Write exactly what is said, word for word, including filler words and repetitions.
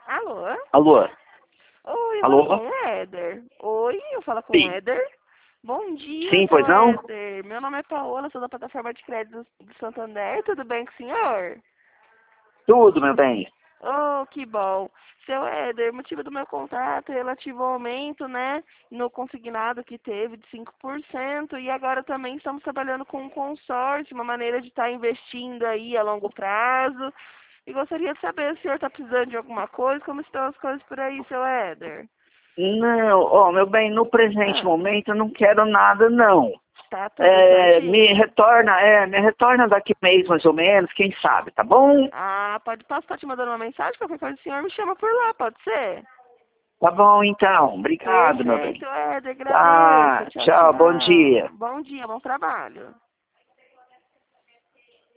Alô? Alô? Oi, eu falo Alô? com o Éder. Oi, eu falo com o Sim. Éder. Bom dia, Sim, seu pois não? Éder. Meu nome é Paola, sou da plataforma de crédito do Santander. Tudo bem com o senhor? Tudo, meu bem. Oh, que bom. Seu Éder, o motivo do meu contato é relativo ao aumento, né, no consignado que teve de cinco por cento e agora também estamos trabalhando com um consórcio, uma maneira de estar investindo aí a longo prazo. E gostaria de saber se o senhor está precisando de alguma coisa, como estão as coisas por aí, seu Éder? Não, ó, meu bem, no presente Ah, momento eu não quero nada, não. tá tudo É, me certinho? retorna, é, me retorna daqui a mês mais ou menos, quem sabe, tá bom? Ah, pode, posso estar te mandando uma mensagem? Qualquer coisa o senhor me chama por lá, pode ser? Tá bom então, obrigado, meu bem. Perfeito, Éder, agradeço. Tá, Tchau, tchau, bom tchau. dia. Bom dia, bom trabalho.